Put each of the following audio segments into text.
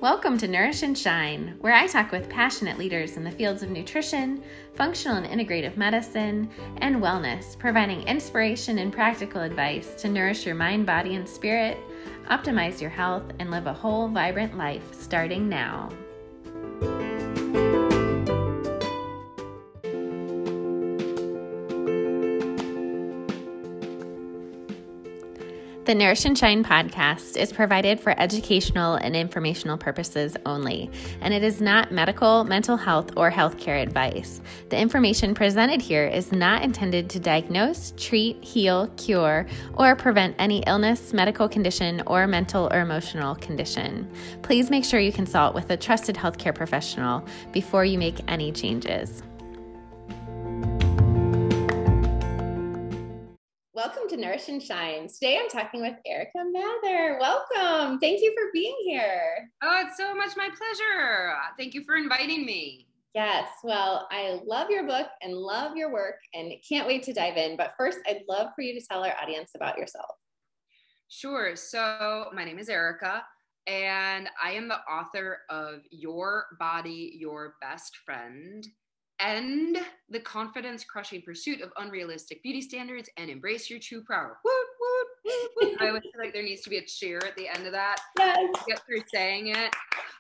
Welcome to Nourish and Shine, where I talk with passionate leaders in the fields of nutrition, functional and integrative medicine, and wellness, providing inspiration and practical advice to nourish your mind, body, and spirit, optimize your health, and live a whole, vibrant life starting now. The Nourish and Shine podcast is provided for educational and informational purposes only, and it is not medical, mental health, or healthcare advice. The information presented here is not intended to diagnose, treat, heal, cure, or prevent any illness, medical condition, or mental or emotional condition. Please make sure you consult with a trusted healthcare professional before you make any changes. Welcome to Nourish and Shine. Today I'm talking with Erica Mather. Welcome. Thank you for being here. Oh, it's so much my pleasure. Thank you for inviting me. Yes, well, I love your book and love your work and can't wait to dive in. But first, I'd love for you to tell our audience about yourself. Sure. So my name is Erica, and I am the author of Your Body, Your Best Friend, and The Confidence-Crushing Pursuit of Unrealistic Beauty Standards and Embrace Your True Power. Woot, woot, woot, woot. I always feel like there needs to be a cheer at the end of that. Yes. To get through saying it.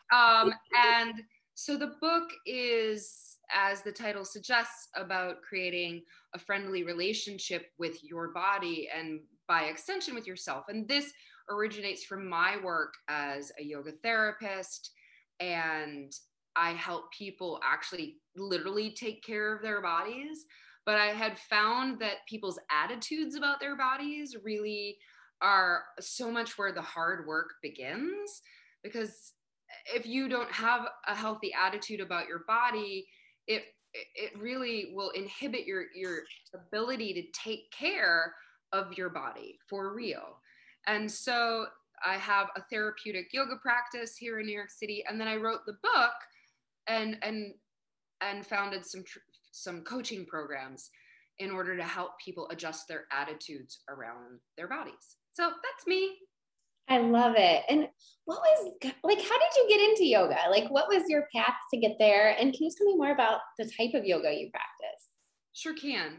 And so the book is, as the title suggests, about creating a friendly relationship with your body and by extension with yourself. And this originates from my work as a yoga therapist, and I help people actually literally take care of their bodies. But I had found that people's attitudes about their bodies really are so much where the hard work begins. Because if you don't have a healthy attitude about your body, it really will inhibit your ability to take care of your body for real. And so I have a therapeutic yoga practice here in New York City, and then I wrote the book and founded some coaching programs in order to help people adjust their attitudes around their bodies. So that's me. I love it. And how did you get into yoga? What was your path to get there? And can you tell me more about the type of yoga you practice? Sure can.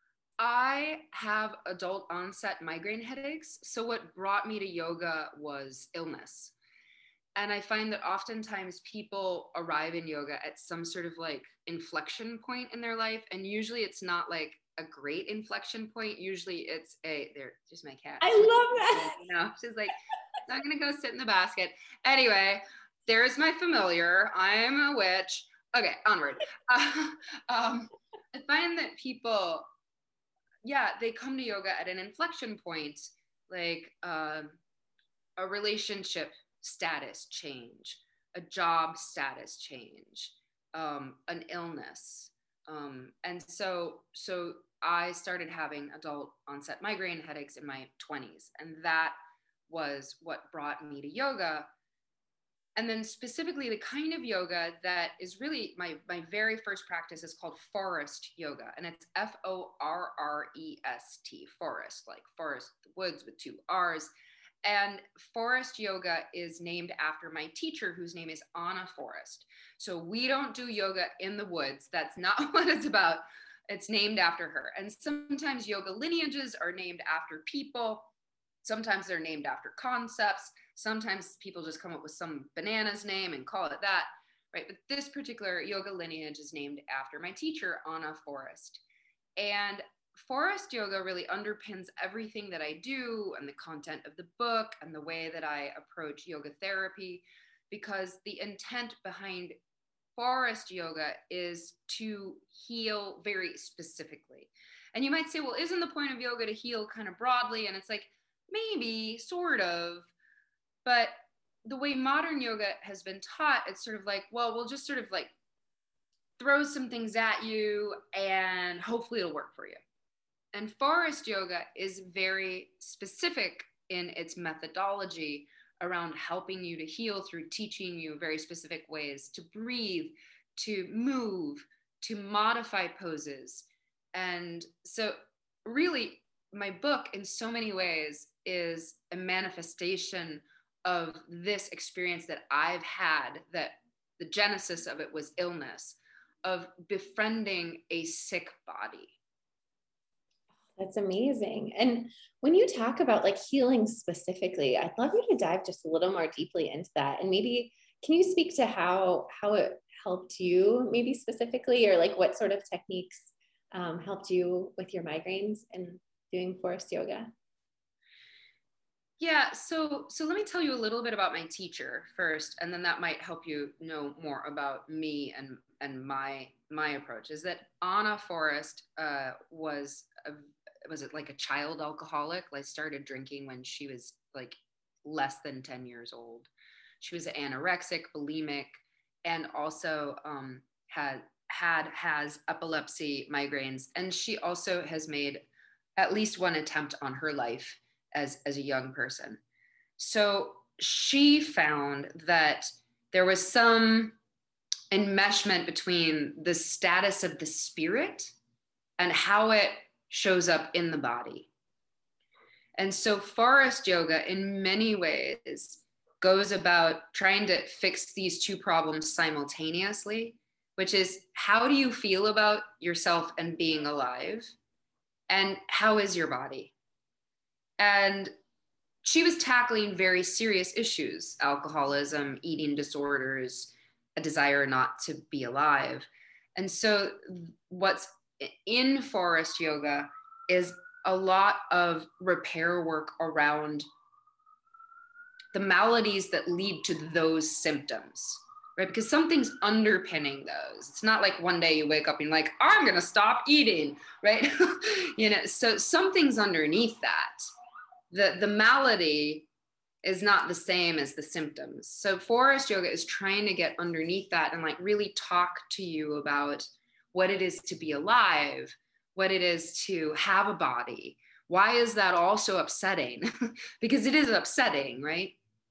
I have adult onset migraine headaches. So what brought me to yoga was illness. And I find that oftentimes people arrive in yoga at some sort of inflection point in their life. And usually it's not a great inflection point. Usually it's there's my cat. I love that. She's like, I'm going to go sit in the basket. Anyway, there's my familiar. I'm a witch. Okay, onward. I find that people, they come to yoga at an inflection point, a relationship status change, a job status change, an illness. And so I started having adult onset migraine headaches in my 20s. And that was what brought me to yoga. And then specifically the kind of yoga that is really my very first practice is called forest yoga. And it's Forrest, forest, like forest, the woods with 2 R's. And forest yoga is named after my teacher, whose name is Anna Forrest. So we don't do yoga in the woods. That's not what it's about. It's named after her. And sometimes yoga lineages are named after people. Sometimes they're named after concepts. Sometimes people just come up with some bananas name and call it that, right? But this particular yoga lineage is named after my teacher, Anna Forrest. And forest yoga really underpins everything that I do and the content of the book and the way that I approach yoga therapy, because the intent behind forest yoga is to heal very specifically. And you might say, well, isn't the point of yoga to heal kind of broadly? And it's maybe, sort of. But the way modern yoga has been taught, it's sort of we'll just sort of throw some things at you and hopefully it'll work for you. And forest yoga is very specific in its methodology around helping you to heal through teaching you very specific ways to breathe, to move, to modify poses. And so really my book in so many ways is a manifestation of this experience that I've had, that the genesis of it was illness, of befriending a sick body. That's amazing. And when you talk about like healing specifically, I'd love you to dive just a little more deeply into that. And maybe can you speak to how it helped you maybe specifically, or like what sort of techniques helped you with your migraines and doing forest yoga? Yeah, so let me tell you a little bit about my teacher first, and then that might help you know more about me and my approach. Is that Anna Forrest was it like a child alcoholic? Like started drinking when she was like less than 10 years old. She was anorexic, bulimic, and also has epilepsy, migraines, and she also has made at least one attempt on her life as a young person. So she found that there was some enmeshment between the status of the spirit and how it shows up in the body. And so forest yoga in many ways goes about trying to fix these two problems simultaneously, which is, how do you feel about yourself and being alive? And how is your body? And she was tackling very serious issues: alcoholism, eating disorders, a desire not to be alive. And so what's in forest yoga is a lot of repair work around the maladies that lead to those symptoms, right? Because something's underpinning those. It's not like one day you wake up and you're like, I'm going to stop eating, right? So something's underneath that. The malady is not the same as the symptoms. So forest yoga is trying to get underneath that and like really talk to you about what it is to be alive, what it is to have a body. Why is that also upsetting? Because it is upsetting, right?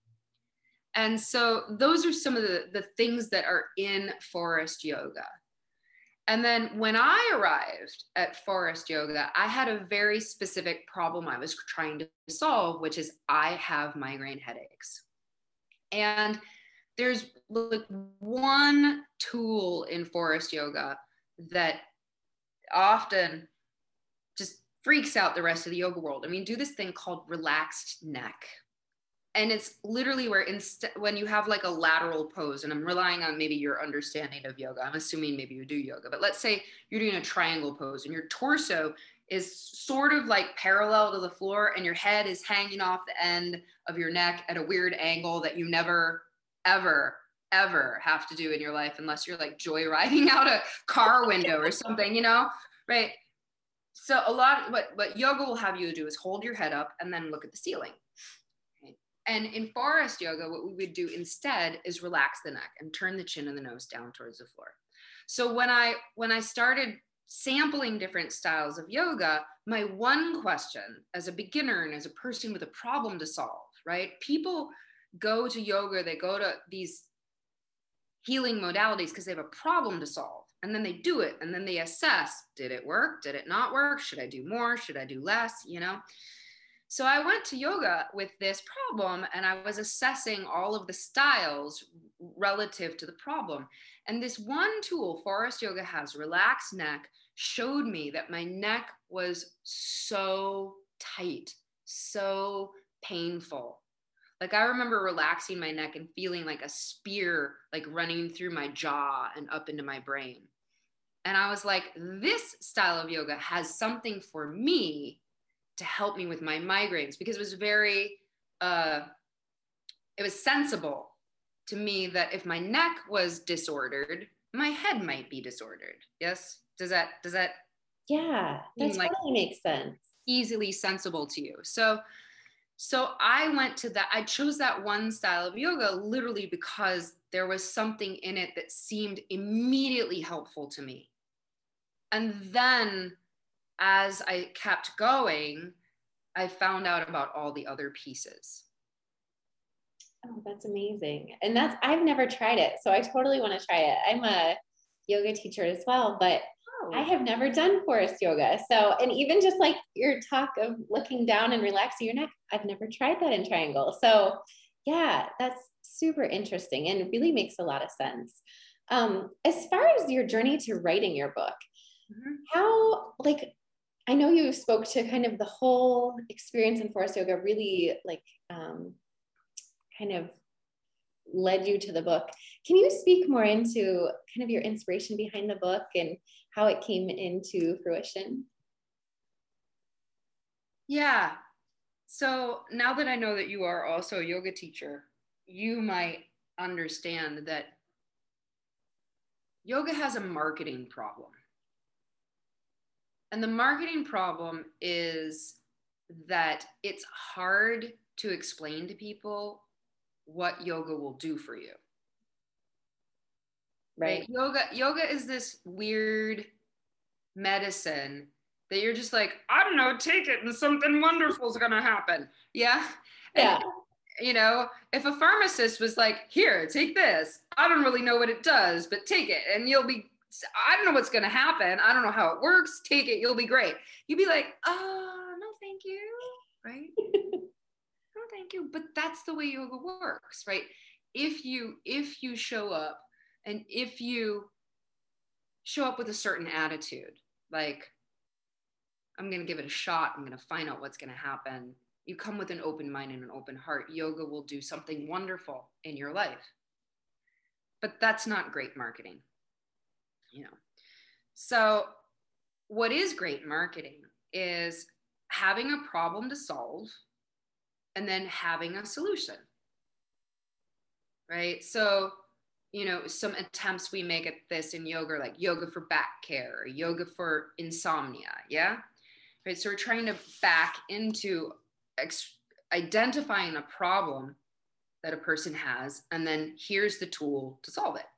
And so those are some of the things that are in forest yoga. And then when I arrived at forest yoga, I had a very specific problem I was trying to solve, which is I have migraine headaches. And there's like one tool in forest yoga that often just freaks out the rest of the yoga world. I mean, do this thing called relaxed neck. And it's literally where when you have like a lateral pose, and I'm relying on maybe your understanding of yoga. I'm assuming maybe you do yoga, but let's say you're doing a triangle pose and your torso is sort of like parallel to the floor and your head is hanging off the end of your neck at a weird angle that you never, ever, ever have to do in your life unless you're like joyriding out a car window or something, right? So a lot, what yoga will have you do is hold your head up and then look at the ceiling. And in forest yoga, what we would do instead is relax the neck and turn the chin and the nose down towards the floor. So when I started sampling different styles of yoga, my one question as a beginner and as a person with a problem to solve, right? People go to yoga, they go to these healing modalities because they have a problem to solve. And then they do it and then they assess, did it work? Did it not work? Should I do more? Should I do less? So I went to yoga with this problem and I was assessing all of the styles relative to the problem. And this one tool forest yoga has, relaxed neck, showed me that my neck was so tight, so painful. Like I remember relaxing my neck and feeling like a spear like running through my jaw and up into my brain. And I was like, this style of yoga has something for me to help me with my migraines, because it was very, it was sensible to me that if my neck was disordered, my head might be disordered. Yes? Does that Yeah, that totally makes sense. Easily sensible to you. So I went to that. I chose that one style of yoga literally because there was something in it that seemed immediately helpful to me. And then as I kept going, I found out about all the other pieces. Oh, that's amazing. And I've never tried it. So I totally want to try it. I'm a yoga teacher as well, but I have never done forest yoga. So, and even just like your talk of looking down and relaxing your neck, I've never tried that in triangle. So Yeah, that's super interesting and really makes a lot of sense. As far as your journey to writing your book, how, like, I know you spoke to kind of the whole experience in forest yoga really kind of led you to the book. Can you speak more into kind of your inspiration behind the book and how it came into fruition? Yeah. So now that I know that you are also a yoga teacher, you might understand that yoga has a marketing problem. And the marketing problem is that it's hard to explain to people what yoga will do for you. Right? Yoga is this weird medicine that you're just like, I don't know, take it and something wonderful is gonna happen. Yeah. Yeah. And you know, if a pharmacist was like, here, take this, I don't really know what it does, but take it and you'll be, I don't know what's gonna happen, I don't know how it works, take it, you'll be great. You'd be like, oh, no, thank you, right? No, thank you. But that's the way yoga works, right? If you show up and if you show up with a certain attitude, like, I'm going to give it a shot, I'm going to find out what's going to happen. You come with an open mind and an open heart, yoga will do something wonderful in your life. But that's not great marketing, you know. So what is great marketing is having a problem to solve and then having a solution, right? So, you know, some attempts we make at this in yoga, like yoga for back care, or yoga for insomnia, yeah? Right, so we're trying to back into identifying a problem that a person has, and then here's the tool to solve it.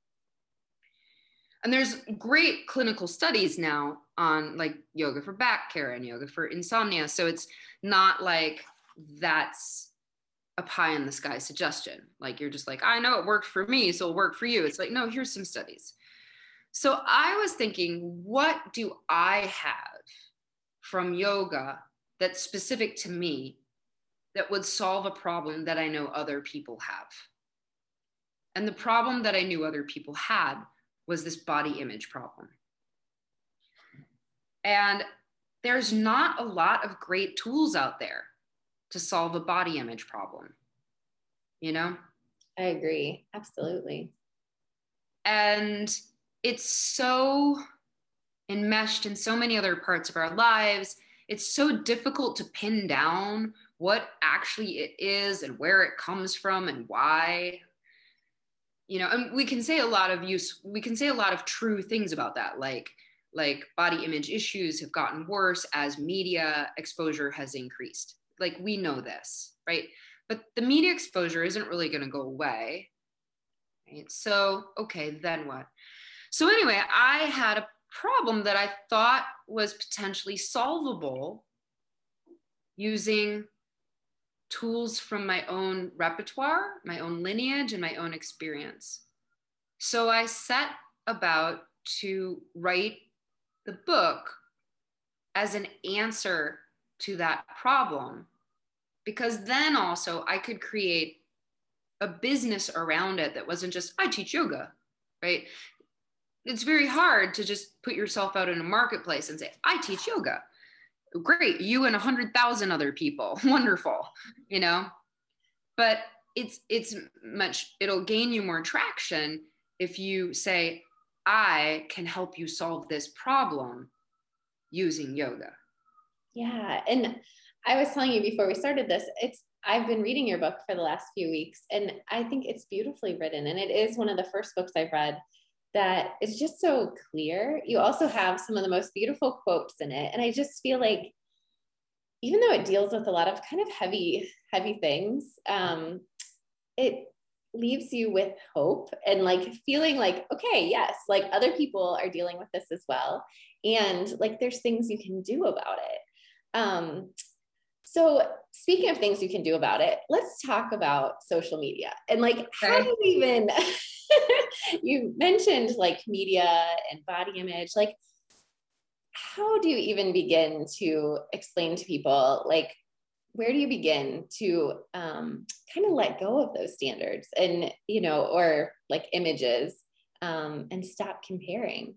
And there's great clinical studies now on like yoga for back care and yoga for insomnia. So it's not like that's a pie in the sky suggestion. Like you're just like, I know it worked for me, so it'll work for you. It's like, no, here's some studies. So I was thinking, what do I have from yoga that's specific to me that would solve a problem that I know other people have? And the problem that I knew other people had was this body image problem. And there's not a lot of great tools out there to solve a body image problem, you know? I agree. Absolutely. And it's so enmeshed in so many other parts of our lives. It's so difficult to pin down what actually it is and where it comes from and why. You know, and we can say a lot of true things about that, like body image issues have gotten worse as media exposure has increased. Like we know this, right? But the media exposure isn't really going to go away, right? So, okay, then what? So anyway, I had a problem that I thought was potentially solvable using tools from my own repertoire, my own lineage, and my own experience. So I set about to write the book as an answer to that problem, because then also I could create a business around it that wasn't just, I teach yoga, right? It's very hard to just put yourself out in a marketplace and say, I teach yoga. Great, you and 100,000 other people, wonderful, you know? But it'll gain you more traction if you say, I can help you solve this problem using yoga. Yeah. And I was telling you before we started this, I've been reading your book for the last few weeks, and I think it's beautifully written. And it is one of the first books I've read that is just so clear. You also have some of the most beautiful quotes in it. And I just feel like, even though it deals with a lot of kind of heavy things, it leaves you with hope and like feeling like, okay, yes, like other people are dealing with this as well. And like, there's things you can do about it. So speaking of things you can do about it, let's talk about social media and like, how do you even, you mentioned like media and body image, like, how do you even begin to explain to people, like, where do you begin to kind of let go of those standards and, or like images, and stop comparing?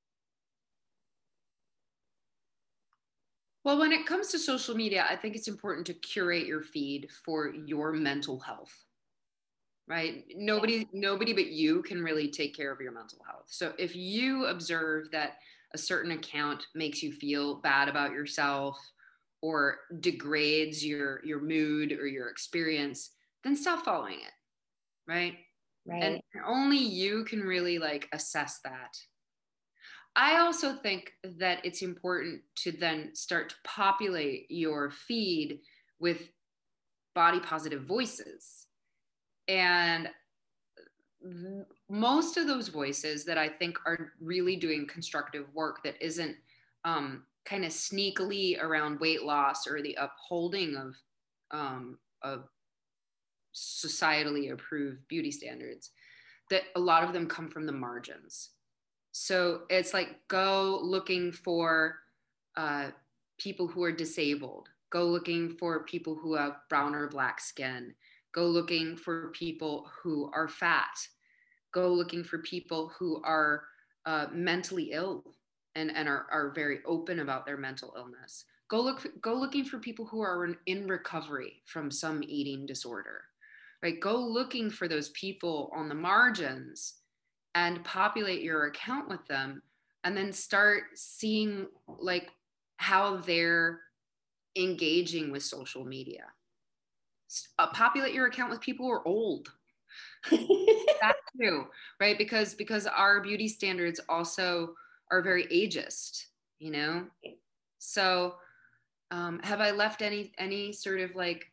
Well, when it comes to social media, I think it's important to curate your feed for your mental health, right? Nobody but you can really take care of your mental health. So if you observe that a certain account makes you feel bad about yourself or degrades your mood or your experience, then stop following it, right? And Right. only you can really like assess that. I also think that it's important to then start to populate your feed with body positive voices. And most of those voices that I think are really doing constructive work that isn't kind of sneakily around weight loss or the upholding of societally approved beauty standards, that a lot of them come from the margins. So it's like go looking for people who are disabled, go looking for people who have brown or black skin, go looking for people who are fat, go looking for people who are mentally ill and are very open about their mental illness. Go looking for people who are in recovery from some eating disorder, right? Go looking for those people on the margins and populate your account with them, and then start seeing like how they're engaging with social media. Populate your account with people who are old. That too, right? Because our beauty standards also are very ageist, you know. So, have I left any sort of like?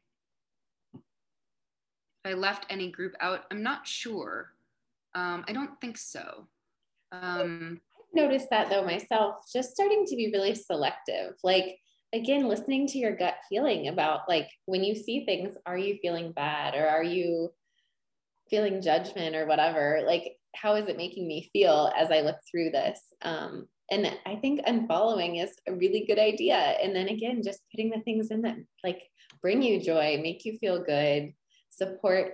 If I left any group out, I'm not sure. I don't think so. I've noticed that though myself, just starting to be really selective. Like, again, listening to your gut feeling about like when you see things, are you feeling bad or are you feeling judgment or whatever? Like, how is it making me feel as I look through this? And I think unfollowing is a really good idea. And then again, just putting the things in that like bring you joy, make you feel good, support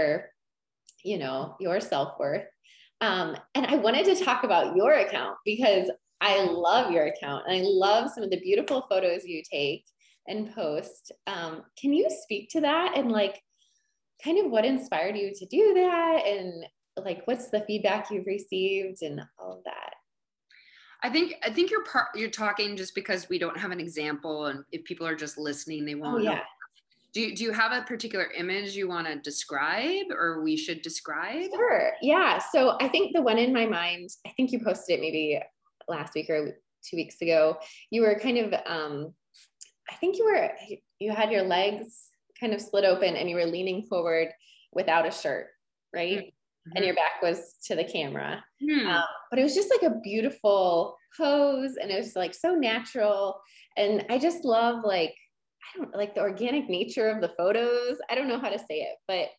your self-worth. And I wanted to talk about your account because I love your account and I love some of the beautiful photos you take and post. Can you speak to that and like kind of what inspired you to do that and like what's the feedback you've received and all of that? I think you're talking just because we don't have an example, and if people are just listening, they Oh won't know. yeah. Do you have a particular image you want to describe, or we should describe? Sure. Yeah. So I think the one in my mind, I think you posted it maybe last week or 2 weeks ago. You were kind of, I think you had your legs kind of split open and you were leaning forward without a shirt, right? Mm-hmm. And your back was to the camera. Hmm. But it was just like a beautiful pose and it was like so natural. And I just love like, I don't like the organic nature of the photos. I don't know how to say it, but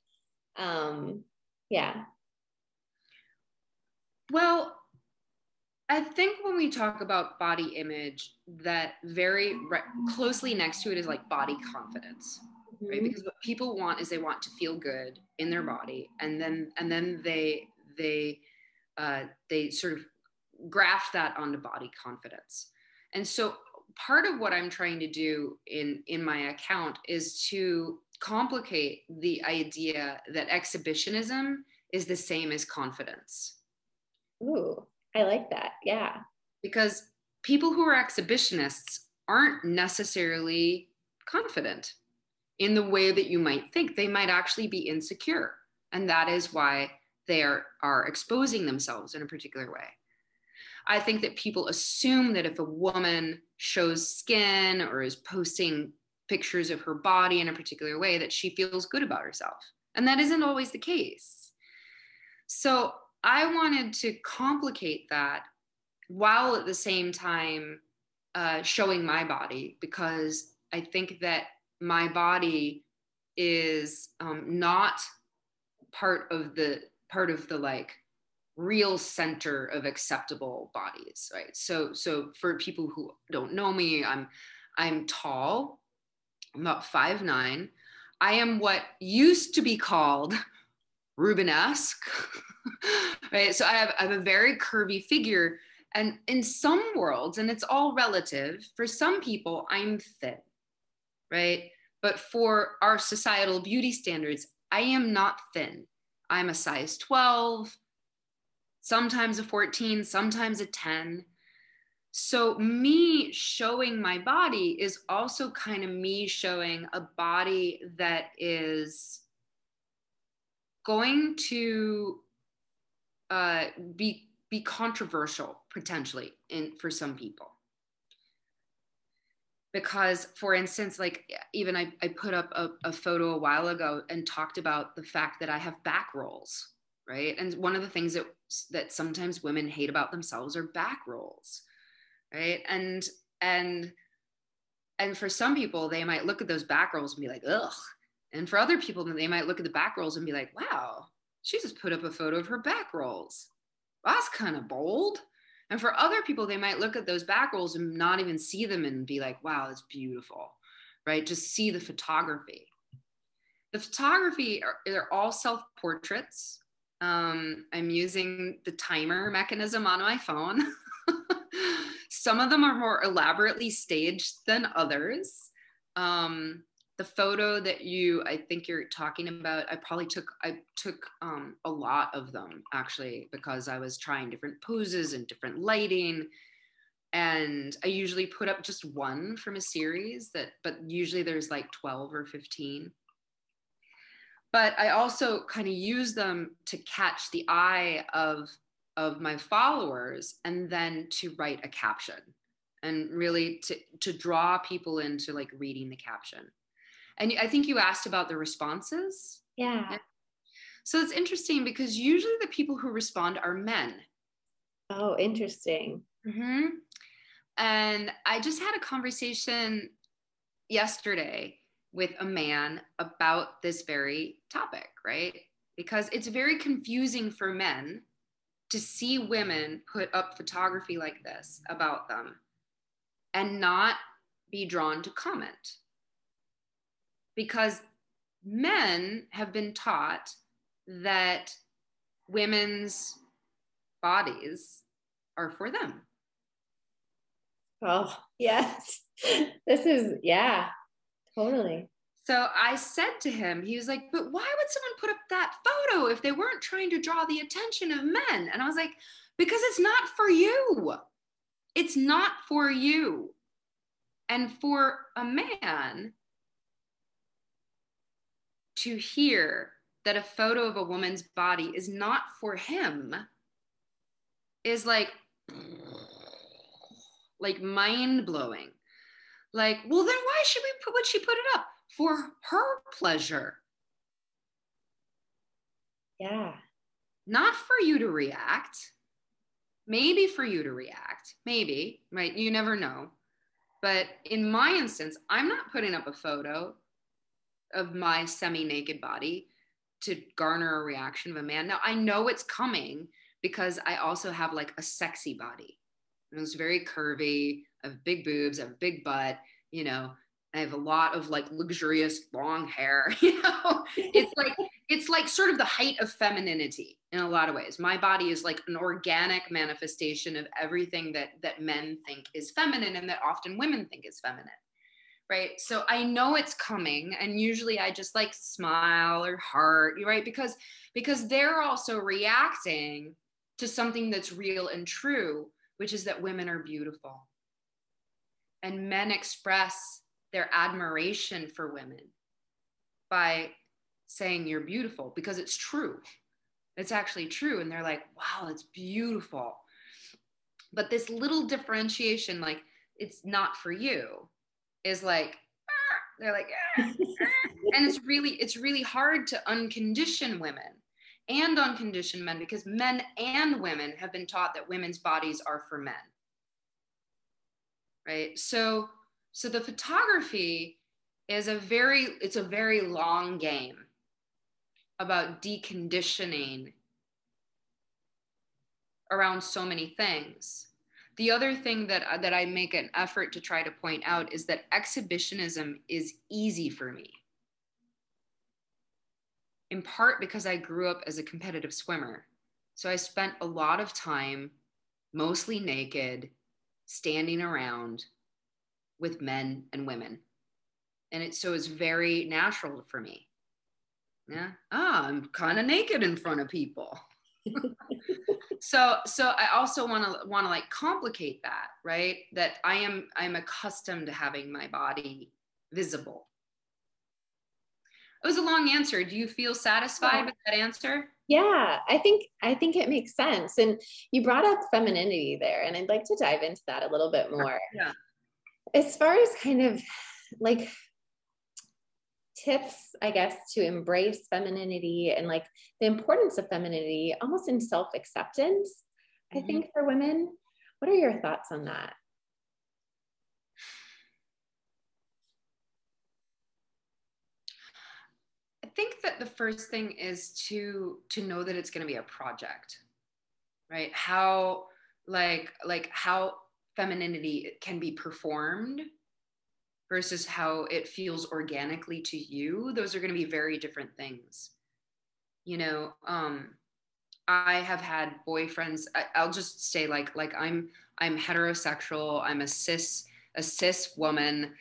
yeah. Well, I think when we talk about body image, that very closely next to it is like body confidence, right? Mm-hmm. Because what people want is they want to feel good in their body, and then they sort of graft that onto body confidence. And so part of what I'm trying to do in my account is to complicate the idea that exhibitionism is the same as confidence. Ooh, I like that. Yeah. Because people who are exhibitionists aren't necessarily confident in the way that you might think. They might actually be insecure. And that is why they are exposing themselves in a particular way. I think that people assume that if a woman shows skin or is posting pictures of her body in a particular way, that she feels good about herself. And that isn't always the case. So I wanted to complicate that while at the same time showing my body, because I think that my body is not part of the like real center of acceptable bodies, right? So for people who don't know me, I'm tall, I'm about 5'9". I am what used to be called Rubenesque, right? So I have a very curvy figure. And in some worlds, and it's all relative, for some people, I'm thin, right? But for our societal beauty standards, I am not thin. I'm a size 12, sometimes a 14, sometimes a 10. So me showing my body is also kind of me showing a body that is going to be controversial potentially for some people. Because, for instance, like even I put up a photo a while ago and talked about the fact that I have back rolls, right? And one of the things that sometimes women hate about themselves are back rolls, right? And for some people, they might look at those back rolls and be like, ugh. And for other people, they might look at the back rolls and be like, wow, she just put up a photo of her back rolls. Well, that's kind of bold. And for other people, they might look at those back rolls and not even see them and be like, wow, that's beautiful, right? Just see the photography. The photography, they're all self-portraits. I'm using the timer mechanism on my phone. Some of them are more elaborately staged than others. The photo that I think you're talking about, I took a lot of them actually, because I was trying different poses and different lighting. And I usually put up just one from a series but usually there's like 12 or 15. But I also kind of use them to catch the eye of my followers and then to write a caption and really to draw people into like reading the caption. And I think you asked about the responses. Yeah. So it's interesting because usually the people who respond are men. Oh, interesting. Mm-hmm. And I just had a conversation yesterday with a man about this very topic, right? Because it's very confusing for men to see women put up photography like this about them and not be drawn to comment. Because men have been taught that women's bodies are for them. Oh, yes. This is, yeah, totally. So I said to him, he was like, but why would someone put up that photo if they weren't trying to draw the attention of men? And I was like, because it's not for you. It's not for you. And for a man to hear that a photo of a woman's body is not for him is like mind blowing. Like, well, then why would she put it up? For her pleasure. Yeah. Not for you to react. Maybe for you to react. Maybe, right? You never know. But in my instance, I'm not putting up a photo of my semi-naked body to garner a reaction of a man. Now, I know it's coming because I also have like a sexy body. It's very curvy. I have big boobs. I have a big butt. You know, I have a lot of like luxurious long hair. You know, it's like sort of the height of femininity in a lot of ways. My body is like an organic manifestation of everything that men think is feminine and that often women think is feminine. Right. So I know it's coming. And usually I just like smile or heart, right? Because they're also reacting to something that's real and true, which is that women are beautiful. And men express their admiration for women by saying you're beautiful because it's true. It's actually true. And they're like, wow, it's beautiful. But this little differentiation, like it's not for you, is like, they're like, and it's really hard to uncondition women and uncondition men because men and women have been taught that women's bodies are for men. Right. So the photography is a very long game about deconditioning around so many things. the other thing that I make an effort to try to point out is that exhibitionism is easy for me. In part because I grew up as a competitive swimmer. So I spent a lot of time mostly naked, standing around with men and women. And it's very natural for me. Yeah. I'm kind of naked in front of people. So I also want to like complicate that, right? That I'm accustomed to having my body visible. It was a long answer. Do you feel satisfied with that answer? Yeah, I think it makes sense. And you brought up femininity there, and I'd like to dive into that a little bit more. Yeah. As far as kind of like tips, I guess, to embrace femininity and like the importance of femininity almost in self-acceptance, I think, for women. What are your thoughts on that? I think that the first thing is to know that it's going to be a project, right? How how femininity can be performed versus how it feels organically to you. Those are going to be very different things. You know, I have had boyfriends. I'll just say like I'm heterosexual. I'm a cis woman.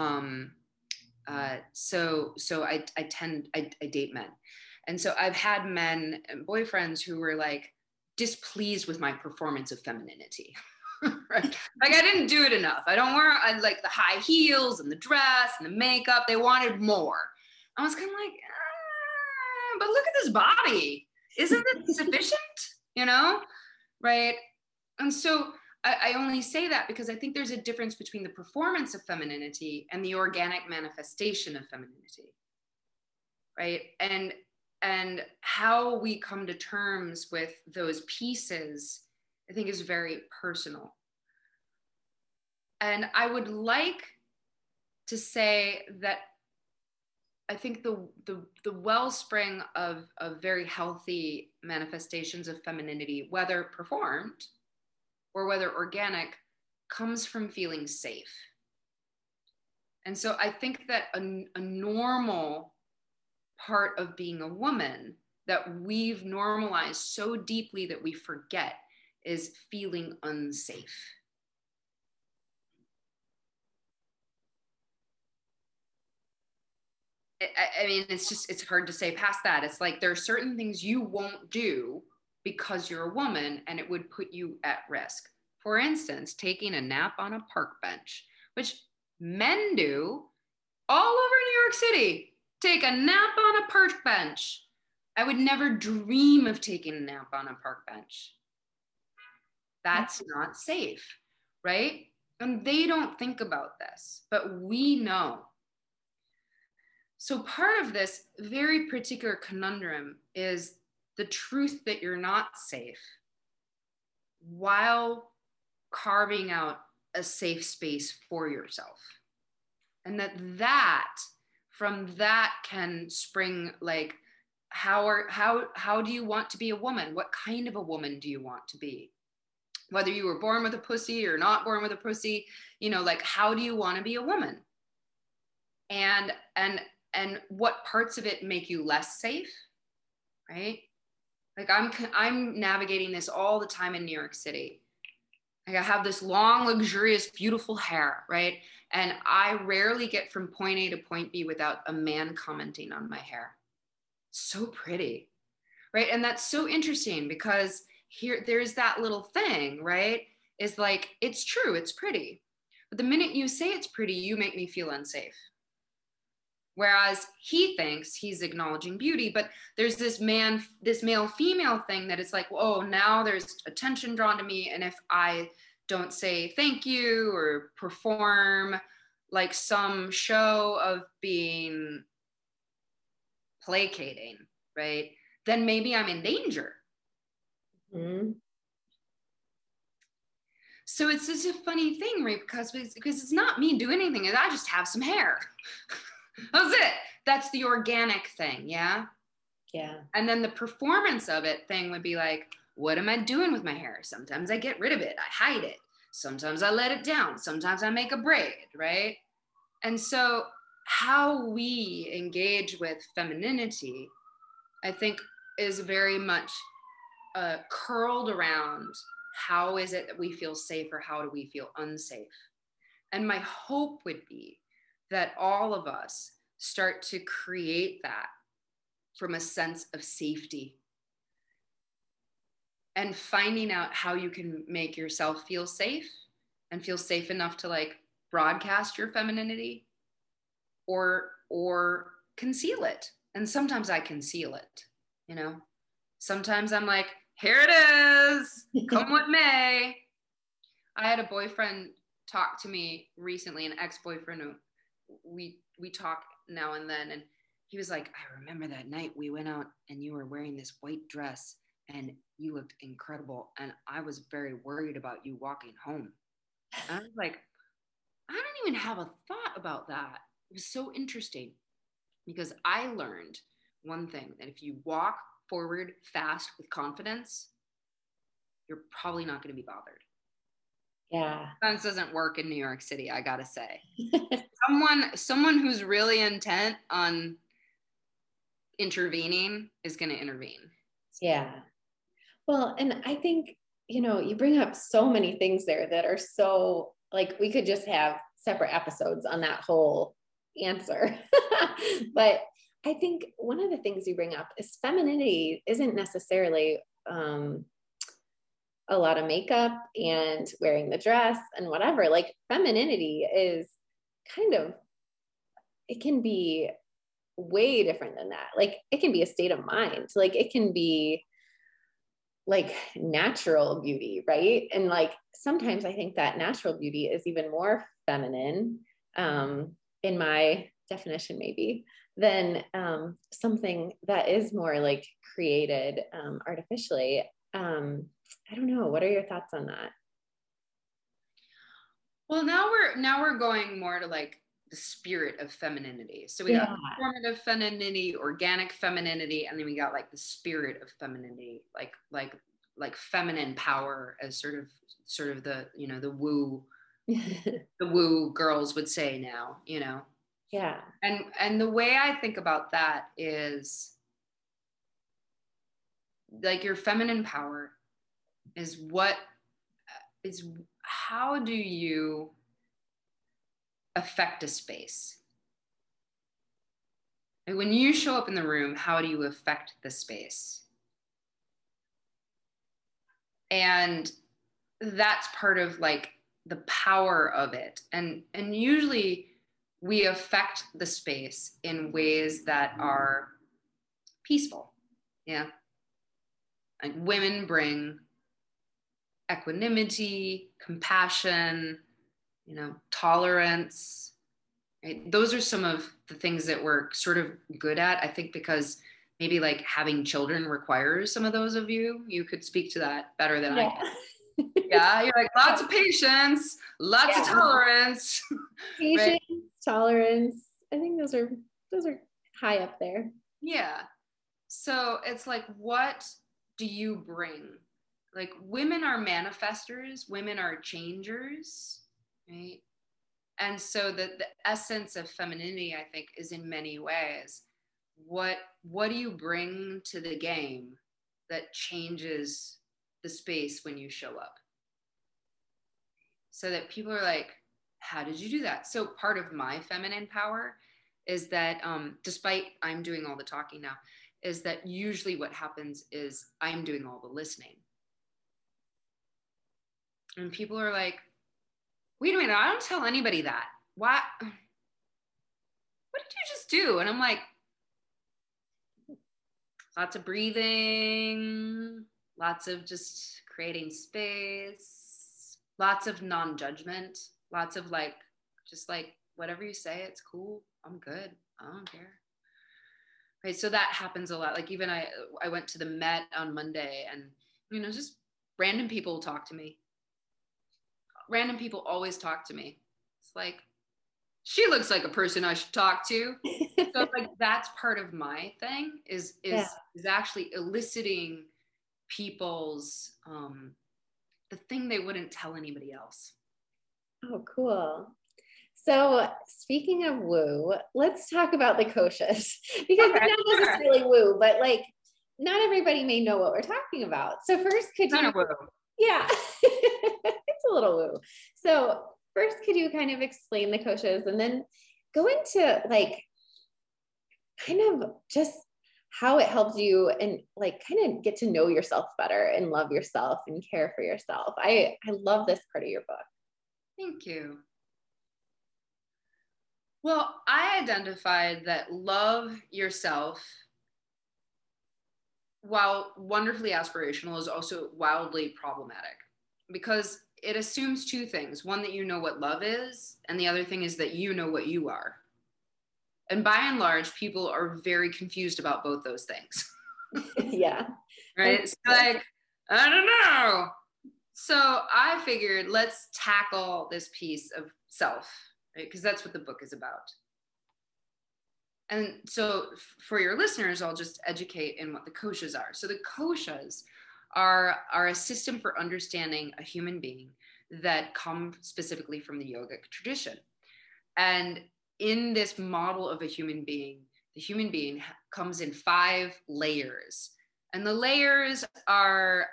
So I date men, and so I've had men and boyfriends who were like displeased with my performance of femininity. Right? Like I didn't do it enough. I like the high heels and the dress and the makeup. They wanted more. I was kind of like, but look at this body. Isn't it sufficient? You know, right? And so I only say that because I think there's a difference between the performance of femininity and the organic manifestation of femininity, right? And how we come to terms with those pieces, I think, is very personal. And I would like to say that I think the wellspring of very healthy manifestations of femininity, whether performed or whether organic, comes from feeling safe. And so I think that a normal part of being a woman that we've normalized so deeply that we forget is feeling unsafe. I mean, it's hard to say past that. It's like there are certain things you won't do because you're a woman and it would put you at risk. For instance, taking a nap on a park bench, which men do all over New York City. Take a nap on a park bench. I would never dream of taking a nap on a park bench. That's not safe, right? And they don't think about this, but we know. So part of this very particular conundrum is the truth that you're not safe while carving out a safe space for yourself. And that from that can spring like, how do you want to be a woman? What kind of a woman do you want to be? Whether you were born with a pussy or not born with a pussy, you know, like how do you want to be a woman? And what parts of it make you less safe, right? Like I'm navigating this all the time in New York City. Like I have this long, luxurious, beautiful hair, right? And I rarely get from point A to point B without a man commenting on my hair. So pretty, right? And that's so interesting because there's that little thing, right? Is like, it's true, it's pretty. But the minute you say it's pretty, you make me feel unsafe. Whereas he thinks he's acknowledging beauty, but there's this male female thing that it's like, oh, now there's attention drawn to me. And if I don't say thank you or perform like some show of being placating, right, then maybe I'm in danger. Mm-hmm. So it's just a funny thing, right? Because it's not me doing anything. I just have some hair. That's it. That's the organic thing. Yeah. Yeah. And then the performance of it thing would be like, what am I doing with my hair? Sometimes I get rid of it. I hide it. Sometimes I let it down. Sometimes I make a braid, right? And so how we engage with femininity, I think, is very much curled around how is it that we feel safe or how do we feel unsafe. And my hope would be that all of us start to create that from a sense of safety and finding out how you can make yourself feel safe and feel safe enough to like broadcast your femininity or conceal it. And sometimes I conceal it, you know. Sometimes I'm like, here it is, come what may. I had a boyfriend talk to me recently, an ex-boyfriend who we talk now and then, and he was like, I remember that night we went out and you were wearing this white dress and you looked incredible, and I was very worried about you walking home. And I was like, I don't even have a thought about that. It was so interesting because I learned one thing, that if you walk forward fast with confidence, you're probably not going to be bothered. Yeah. This doesn't work in New York City, I gotta say. someone who's really intent on intervening is going to intervene. Yeah. Well, and I think, you know, you bring up so many things there that are so, like, we could just have separate episodes on that whole answer. But I think one of the things you bring up is femininity isn't necessarily a lot of makeup and wearing the dress and whatever. Like, femininity is kind of, it can be way different than that. Like, it can be a state of mind. Like, it can be like natural beauty, right? And like sometimes I think that natural beauty is even more feminine, in my definition maybe, than something that is more like created artificially. I don't know. What are your thoughts on that? Well, now we're going more to like the spirit of femininity. So we got formative femininity, organic femininity, and then we got like the spirit of femininity, like feminine power, as sort of the, you know, the woo the woo girls would say now, you know. Yeah. And the way I think about that is like your feminine power is how do you affect a space? Like when you show up in the room, how do you affect the space? And that's part of like the power of it. And usually we affect the space in ways that are peaceful. Yeah. Like women bring equanimity, compassion, you know, tolerance. Right? Those are some of the things that we're sort of good at, I think, because maybe like having children requires some of those of you. You could speak to that better than I can. Yeah, you're like lots of patience, lots of tolerance. Patience, right? Tolerance. I think those are high up there. Yeah. So it's like, what do you bring? Like women are manifestors, women are changers, right? And so the essence of femininity, I think, is in many ways, what do you bring to the game that changes the space when you show up? So that people are like, how did you do that? So part of my feminine power is that despite I'm doing all the talking now, is that usually what happens is I'm doing all the listening. And people are like, wait a minute, I don't tell anybody that. What did you just do? And I'm like, lots of breathing, lots of just creating space, lots of non-judgment, lots of like, just like whatever you say, it's cool. I'm good. I don't care. Right. So that happens a lot. Like even I went to the Met on Monday and, you know, just random people talk to me. Random people always talk to me. It's like, she looks like a person I should talk to. So like that's part of my thing is actually eliciting people's the thing they wouldn't tell anybody else. Oh, cool. So speaking of woo, let's talk about the koshas because Okay, they're not necessarily woo, but like not everybody may know what we're talking about. So first, could you, woo. yeah, it's a little woo. So first, could you kind of explain the koshas and then go into like kind of just how it helps you and like kind of get to know yourself better and love yourself and care for yourself. I love this part of your book. Thank you. Well, I identified that love yourself, while wonderfully aspirational, is also wildly problematic because it assumes two things. One, that you know what love is, and the other thing is that you know what you are. And by and large, people are very confused about both those things. Yeah. Right? It's like, I don't know. So I figured let's tackle this piece of self, right? Because that's what the book is about. And so for your listeners, I'll just educate in what the koshas are. So the koshas are a system for understanding a human being that come specifically from the yogic tradition. And in this model of a human being, the human being comes in 5 layers. And the layers are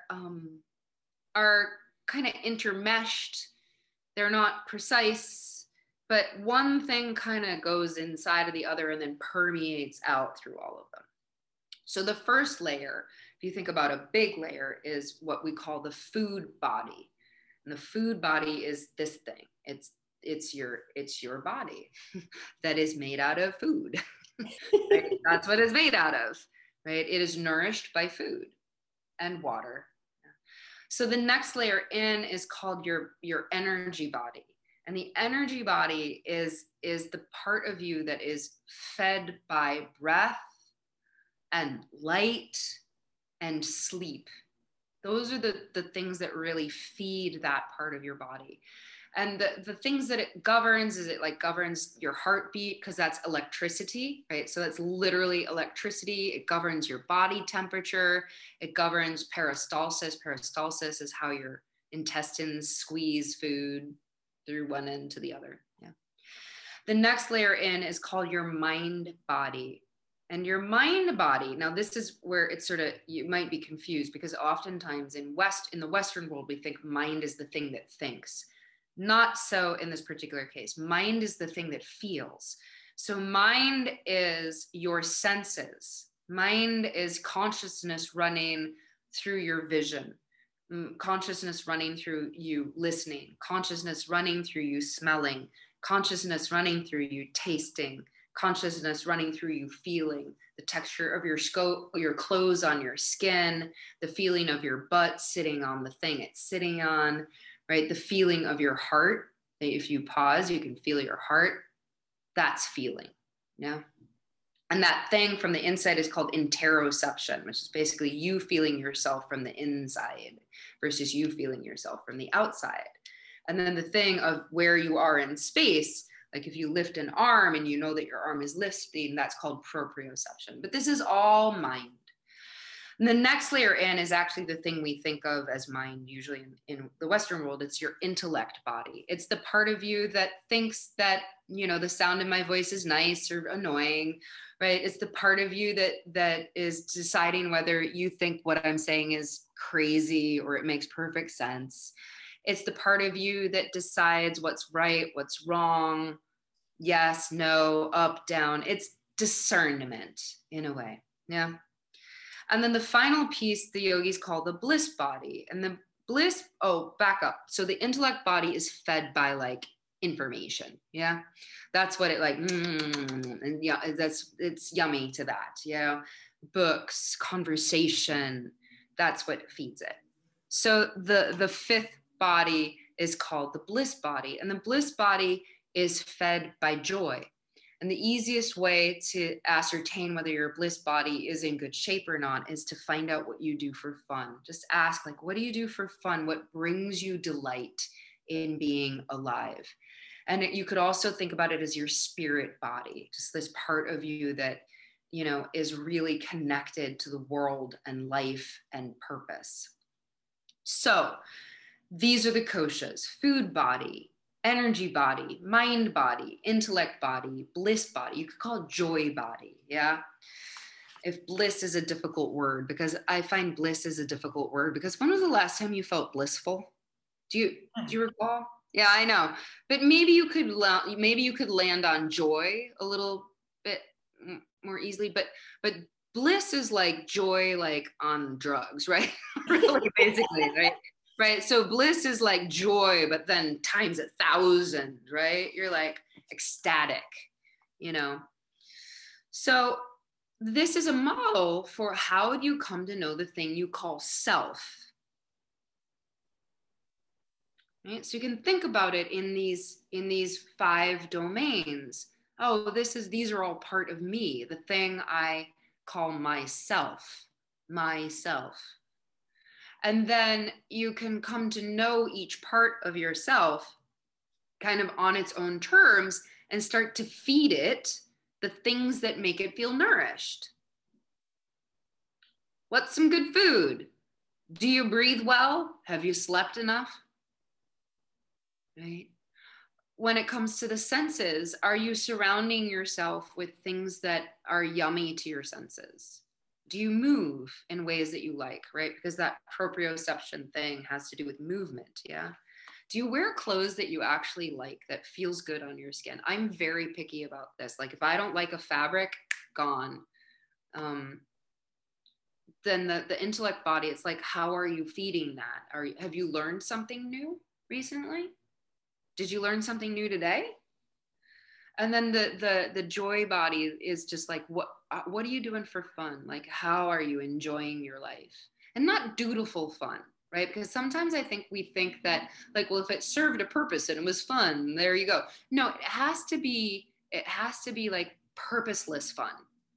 kind of intermeshed. They're not precise, but one thing kind of goes inside of the other and then permeates out through all of them. So the first layer, if you think about a big layer, is what we call the food body. And the food body is this thing. It's your body that is made out of food. Right? That's what it's made out of, right? It is nourished by food and water. So the next layer in is called your energy body. And the energy body is the part of you that is fed by breath and light and sleep. Those are the things that really feed that part of your body. And the things that it governs is it like governs your heartbeat because that's electricity, right? So that's literally electricity. It governs your body temperature. It governs peristalsis. Peristalsis is how your intestines squeeze food through one end to the other. Yeah. The next layer in is called your mind body. And your mind body, now this is where it's sort of, you might be confused because oftentimes in the Western world, we think mind is the thing that thinks. Not so in this particular case. Mind is the thing that feels. So mind is your senses. Mind is consciousness running through your vision, consciousness running through you listening, consciousness running through you smelling, consciousness running through you tasting, consciousness running through you feeling the texture of your clothes on your skin, the feeling of your butt sitting on the thing it's sitting on, right? The feeling of your heart. If you pause, you can feel your heart. That's feeling, yeah? And that thing from the inside is called interoception, which is basically you feeling yourself from the inside versus you feeling yourself from the outside. And then the thing of where you are in space, like if you lift an arm and you know that your arm is lifting, that's called proprioception. But this is all mind. And the next layer in is actually the thing we think of as mind, usually in the Western world. It's your intellect body. It's the part of you that thinks that, the sound of my voice is nice or annoying, right? It's the part of you that is deciding whether you think what I'm saying is crazy or it makes perfect sense. It's the part of you that decides what's right, what's wrong, yes, no, up, down. It's discernment in a way, yeah? And then the final piece the yogis call the bliss body. And the bliss, back up. So the intellect body is fed by like information. Yeah. That's what it like, and yeah, it's yummy to that. Yeah. Books, conversation, that's what feeds it. So the fifth body is called the bliss body. And the bliss body is fed by joy. And the easiest way to ascertain whether your bliss body is in good shape or not is to find out what you do for fun. Just ask, like, what do you do for fun? What brings you delight in being alive? And you could also think about it as your spirit body, just this part of you that, is really connected to the world and life and purpose. So These are the koshas: food body, energy body, mind body, intellect body, bliss body. You could call it joy body. Yeah. If bliss is a difficult word, because I find bliss is a difficult word, because when was the last time you felt blissful? Do you recall? Yeah, I know. But maybe you could land on joy a little bit more easily, but bliss is like joy like on drugs, right? Really, basically, right? Right. So bliss is like joy, but then times 1,000, right? You're like ecstatic, you know. So this is a model for how do you come to know the thing you call self. Right? So you can think about it in these 5 domains. Oh, these are all part of me, the thing I call myself, myself. And then you can come to know each part of yourself kind of on its own terms and start to feed it the things that make it feel nourished. What's some good food? Do you breathe well? Have you slept enough? Right? When it comes to the senses, are you surrounding yourself with things that are yummy to your senses? Do you move in ways that you like, right? Because that proprioception thing has to do with movement, yeah? Do you wear clothes that you actually like, that feels good on your skin? I'm very picky about this. Like if I don't like a fabric, gone. Then the intellect body, it's like, how are you feeding that? Have you learned something new recently? Did you learn something new today? And then the joy body is just like, what are you doing for fun? Like, how are you enjoying your life? And not dutiful fun, right? Because sometimes I think we think that, like, well, if it served a purpose and it was fun, there you go. No, it has to be like purposeless fun.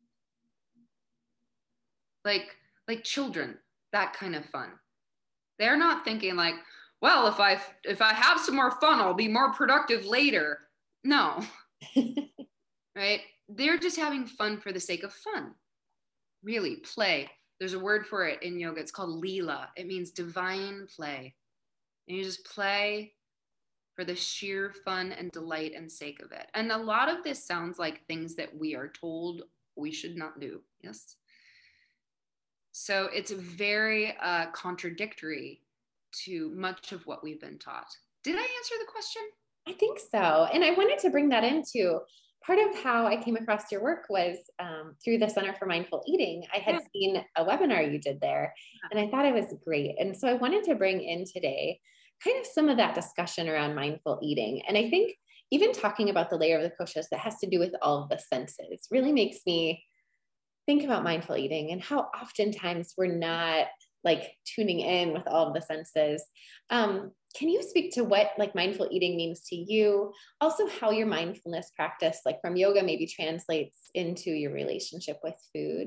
Like children, that kind of fun. They're not thinking like, well, if I have some more fun, I'll be more productive later. No. Right? They're just having fun for the sake of fun. Really, play. There's a word for it in yoga. It's called lila. It means divine play. And you just play for the sheer fun and delight and sake of it. And a lot of this sounds like things that we are told we should not do. Yes. So it's very contradictory to much of what we've been taught. Did I answer the question? I think so. And I wanted to bring that into part of how I came across your work was through the Center for Mindful Eating. I had seen a webinar you did there, and I thought it was great. And so I wanted to bring in today kind of some of that discussion around mindful eating. And I think even talking about the layer of the koshas that has to do with all of the senses really makes me think about mindful eating and how oftentimes we're not like tuning in with all of the senses. Can you speak to what like mindful eating means to you? Also how your mindfulness practice, like from yoga, maybe translates into your relationship with food?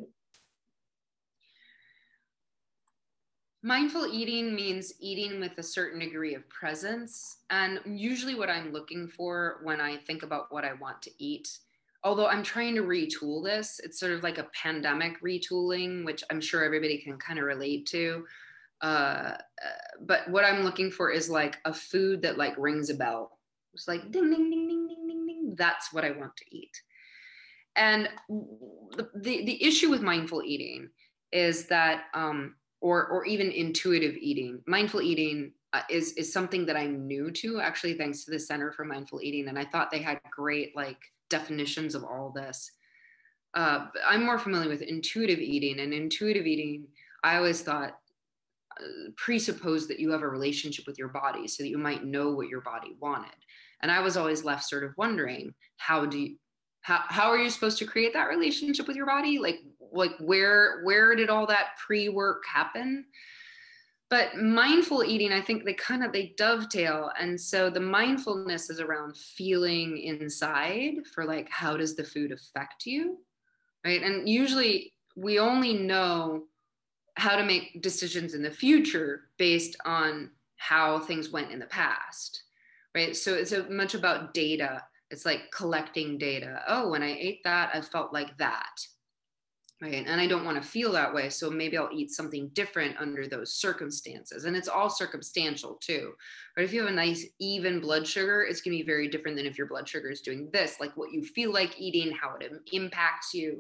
Mindful eating means eating with a certain degree of presence. And usually what I'm looking for when I think about what I want to eat, although I'm trying to retool this, it's sort of like a pandemic retooling, which I'm sure everybody can kind of relate to. But what I'm looking for is like a food that like rings a bell. It's like ding, ding, ding, ding, ding, ding, ding. That's what I want to eat. And the issue with mindful eating is that, or even intuitive eating, mindful eating is something that I'm new to, actually, thanks to the Center for Mindful Eating. And I thought they had great like definitions of all this. I'm more familiar with intuitive eating, and intuitive eating, I always thought presupposed that you have a relationship with your body so that you might know what your body wanted. And I was always left sort of wondering, how are you supposed to create that relationship with your body? Like where did all that pre-work happen? But mindful eating, I think they dovetail. And so the mindfulness is around feeling inside for like, how does the food affect you? Right. And usually we only know how to make decisions in the future based on how things went in the past, right? So it's much about data. It's like collecting data. Oh, when I ate that, I felt like that. right? And I don't want to feel that way. So maybe I'll eat something different under those circumstances. And it's all circumstantial too. But if you have a nice even blood sugar, it's going to be very different than if your blood sugar is doing this, like what you feel like eating, how it impacts you.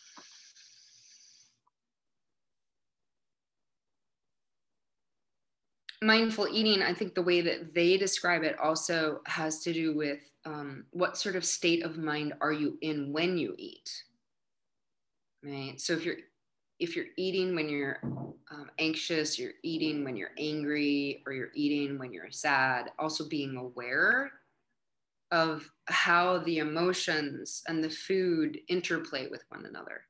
Mindful eating, I think the way that they describe it also has to do with what sort of state of mind are you in when you eat, right? So if you're eating when you're anxious, you're eating when you're angry, or you're eating when you're sad, also being aware of how the emotions and the food interplay with one another.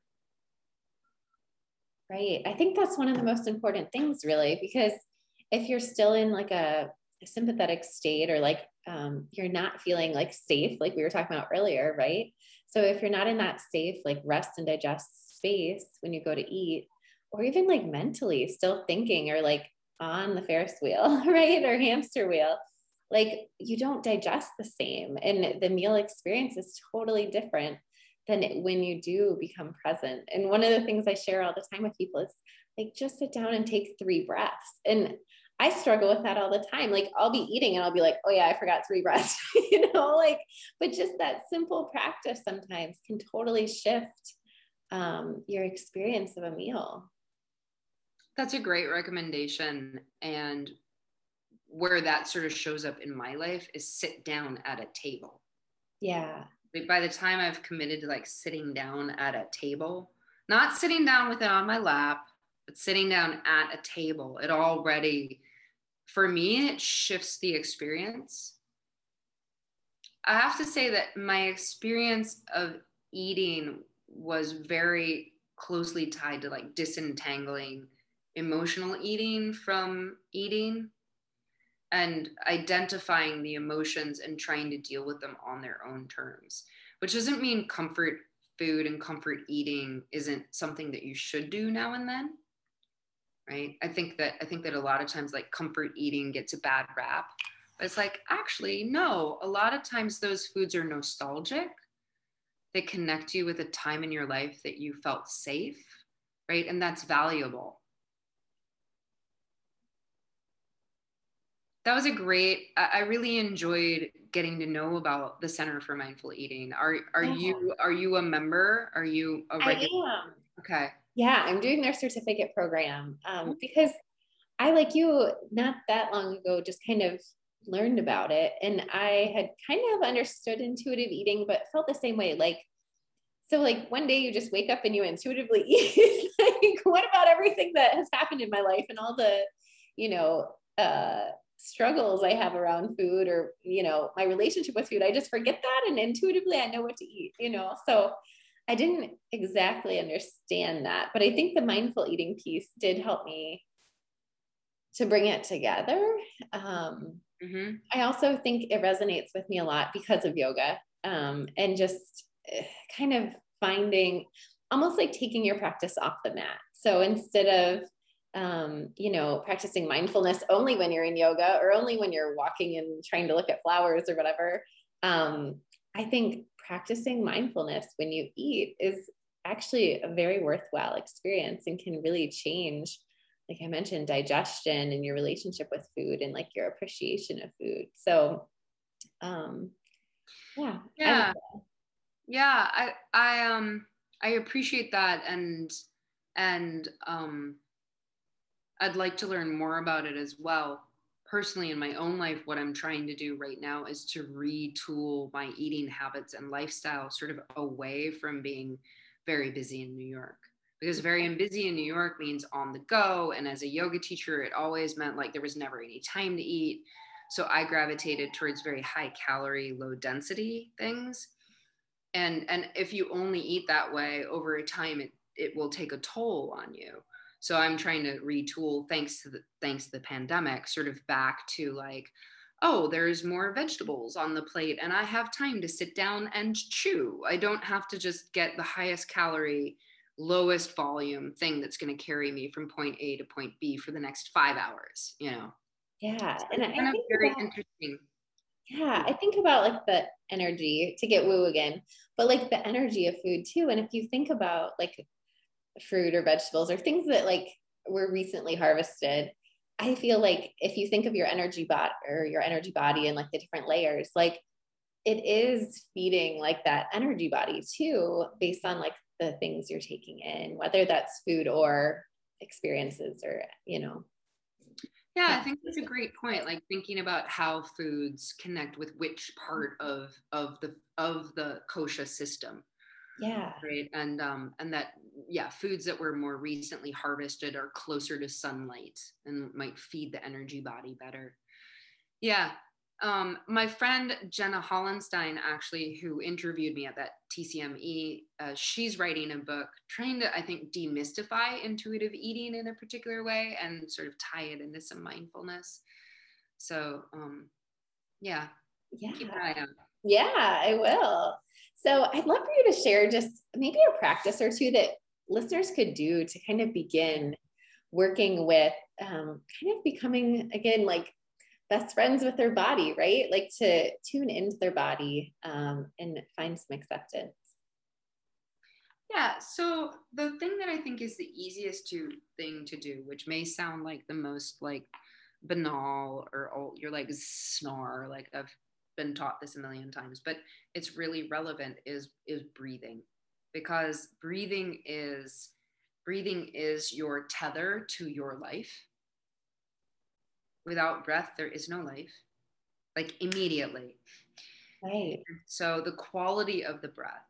Right. I think that's one of the most important things, really, because if you're still in like a sympathetic state, or like you're not feeling like safe, like we were talking about earlier, right? So if you're not in that safe, like rest and digest space when you go to eat, or even like mentally still thinking, or like on the Ferris wheel, right? Or hamster wheel, like you don't digest the same. And the meal experience is totally different than when you do become present. And one of the things I share all the time with people is like, just sit down and take 3 breaths. And I struggle with that all the time. Like I'll be eating and I'll be like, oh yeah, I forgot 3 breaths, like, but just that simple practice sometimes can totally shift your experience of a meal. That's a great recommendation. And where that sort of shows up in my life is sit down at a table. Yeah. Like by the time I've committed to like sitting down at a table, not sitting down with it on my lap, but sitting down at a table, it already, for me, it shifts the experience. I have to say that my experience of eating was very closely tied to like disentangling emotional eating from eating, and identifying the emotions and trying to deal with them on their own terms, which doesn't mean comfort food and comfort eating isn't something that you should do now and then, right? I think that a lot of times like comfort eating gets a bad rap, but it's like, actually no, a lot of times those foods are nostalgic. They connect you with a time in your life that you felt safe, right? And that's valuable. That was a great, I really enjoyed getting to know about the Center for Mindful Eating. Yeah, Are you a member? Are you a I regular? am. Okay. Yeah, I'm doing their certificate program because I, like you, not that long ago, just kind of learned about it. And I had kind of understood intuitive eating, but felt the same way. Like, so like one day you just wake up and you intuitively eat. Like, what about everything that has happened in my life and all the, you know, struggles I have around food, or, my relationship with food? I just forget that. And intuitively I know what to eat. So I didn't exactly understand that, but I think the mindful eating piece did help me to bring it together. I also think it resonates with me a lot because of yoga, and just kind of finding, almost like taking your practice off the mat. So instead of, practicing mindfulness only when you're in yoga, or only when you're walking and trying to look at flowers or whatever, I think practicing mindfulness when you eat is actually a very worthwhile experience, and can really change, like I mentioned, digestion and your relationship with food, and like your appreciation of food. So, yeah. Yeah. Yeah. I appreciate that. And I'd like to learn more about it as well. Personally, in my own life, what I'm trying to do right now is to retool my eating habits and lifestyle sort of away from being very busy in New York. Because very busy in New York means on the go. And as a yoga teacher, it always meant like there was never any time to eat. So I gravitated towards very high calorie, low density things. And if you only eat that way over a time, it will take a toll on you. So I'm trying to retool, thanks to the pandemic, sort of back to like, oh, there's more vegetables on the plate and I have time to sit down and chew. I don't have to just get the highest calorie, lowest volume thing that's going to carry me from point A to point B for the next 5 hours. Yeah. So And it's I kind of think very about, interesting. yeah, I think about like the energy, to get woo again, but like the energy of food too. And if you think about like fruit or vegetables or things that like were recently harvested, I feel like if you think of your energy bot or your energy body and like the different layers, like it is feeding like that energy body too, based on like the things you're taking in, whether that's food or experiences or, you know. Yeah, I think that's a great point. Like thinking about how foods connect with which part of the kosher system. Yeah. Right. And that, yeah, foods that were more recently harvested are closer to sunlight and might feed the energy body better. Yeah. My friend Jenna Hollenstein, actually, who interviewed me at that TCME, she's writing a book trying to, I think, demystify intuitive eating in a particular way and sort of tie it into some mindfulness. So, yeah, Yeah. keep an eye out. Yeah, I will. So I'd love for you to share just maybe a practice or two that listeners could do to kind of begin working with kind of becoming, again, like best friends with their body, right? Like to tune into their body and find some acceptance. Yeah, so the thing that I think is the thing to do, which may sound like the most like banal or oh, you're like snore, like I've been taught this a million times, but it's really relevant is breathing, because breathing is your tether to your life. Without breath, there is no life, like immediately. Right. So the quality of the breath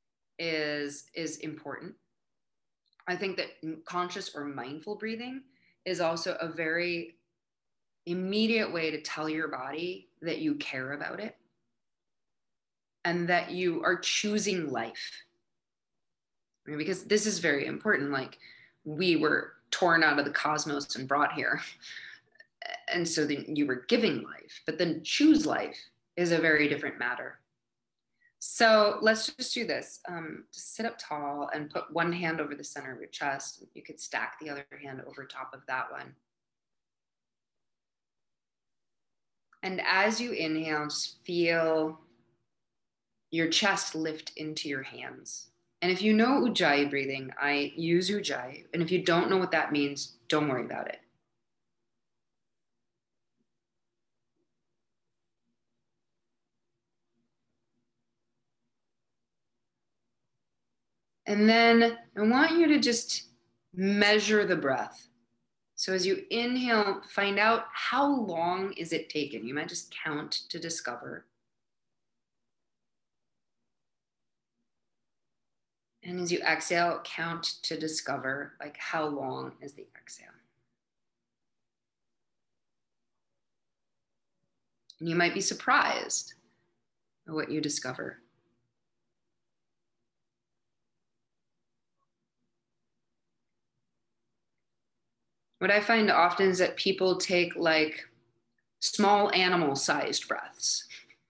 is important. I think that conscious or mindful breathing is also a very immediate way to tell your body that you care about it and that you are choosing life. I mean, because this is very important. Like, we were torn out of the cosmos and brought here. And so then you were giving life, but then choose life is a very different matter. So let's just do this. Just sit up tall and put one hand over the center of your chest. You could stack the other hand over top of that one. And as you inhale, just feel your chest lift into your hands. And if you know Ujjayi breathing, I use Ujjayi. And if you don't know what that means, don't worry about it. And then I want you to just measure the breath. So as you inhale, find out how long is it taken. You might just count to discover. And as you exhale, count to discover, like, how long is the exhale. And you might be surprised at what you discover. What I find often is that people take like small animal sized breaths.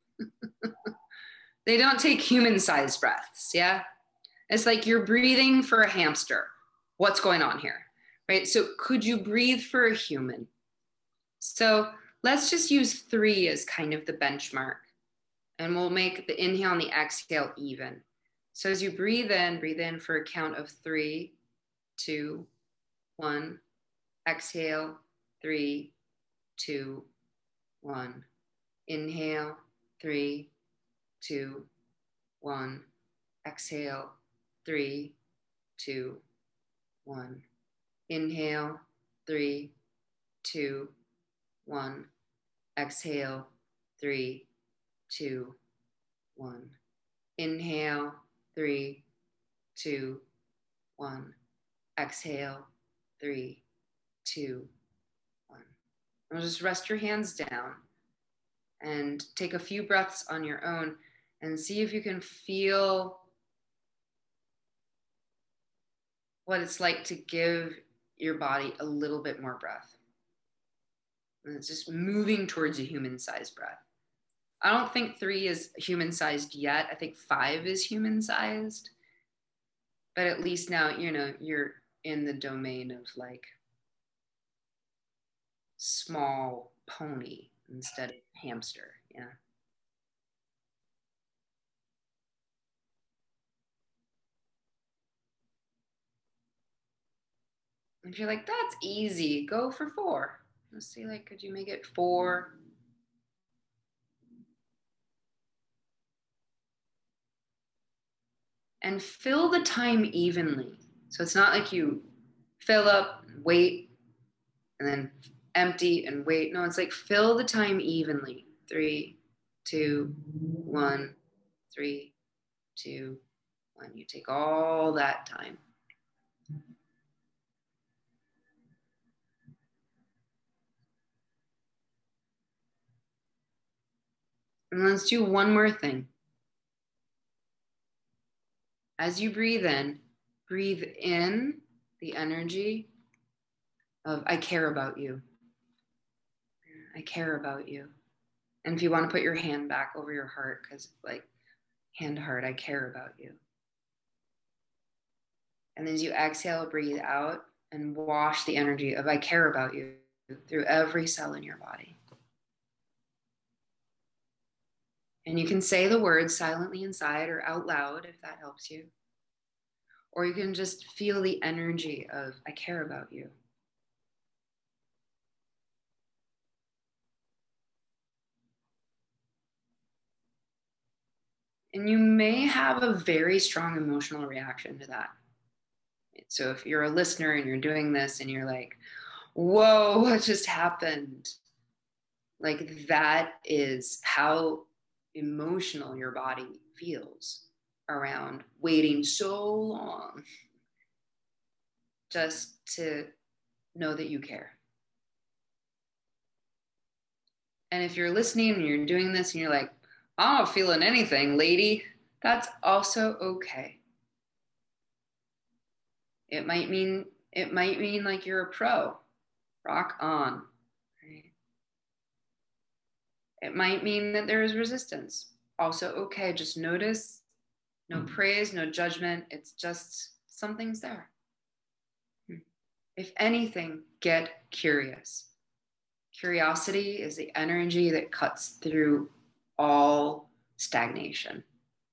They don't take human sized breaths. Yeah. It's like you're breathing for a hamster. What's going on here? Right. So could you breathe for a human? So let's just use 3 as kind of the benchmark, and we'll make the inhale and the exhale even. So as you breathe in for a count of 3, 2, 1. Exhale, 3, 2, 1. Inhale, 3, 2, 1. Exhale, 3, 2, 1. Inhale, 3, 2, 1. Exhale, 3, 2, 1. Inhale, 3, 2, 1. Exhale, 3, 2, 1. And just rest your hands down and take a few breaths on your own and see if you can feel what it's like to give your body a little bit more breath. And it's just moving towards a human-sized breath. I don't think 3 is human-sized yet. I think 5 is human-sized. But at least now, you're in the domain of like small pony instead of hamster. Yeah. If you're like, that's easy, go for 4. Let's see, like, could you make it 4? And fill the time evenly. So it's not like you fill up, wait, and then empty and wait. No, it's like fill the time evenly. 3, 2, 1, 3, 2, 1. You take all that time. And let's do one more thing. As you breathe in the energy of I care about you. I care about you. And if you want to put your hand back over your heart, because like hand to heart, I care about you. And as you exhale, breathe out and wash the energy of I care about you through every cell in your body. And you can say the words silently inside or out loud if that helps you. Or you can just feel the energy of I care about you. And you may have a very strong emotional reaction to that. So if you're a listener and you're doing this and you're like, whoa, what just happened? Like that is how emotional your body feels around waiting so long just to know that you care. And if you're listening and you're doing this and you're like, I'm not feeling anything, lady, that's also okay. It might mean like you're a pro. Rock on. Right? It might mean that there is resistance. Also okay. Just notice. No praise, no judgment. It's just something's there. If anything, get curious. Curiosity is the energy that cuts through all stagnation.